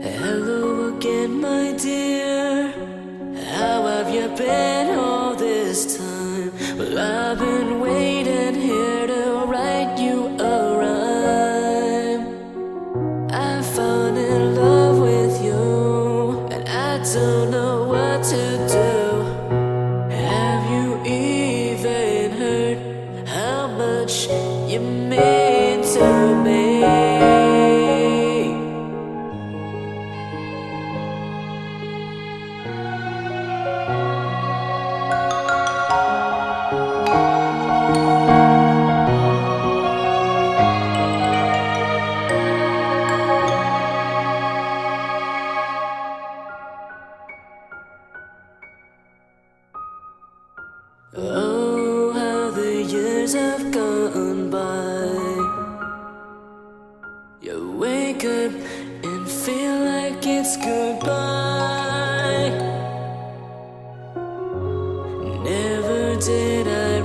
Hello again, my dear. How have you been all this time? Well, I've been waiting here to write you a rhyme. I found in love with you, and I don't know what to do. Have you even heard how much you mean to me? Oh, how the years have gone by. You wake up and feel like it's goodbye. Never did I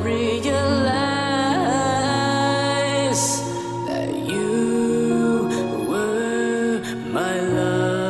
realize that you were my love.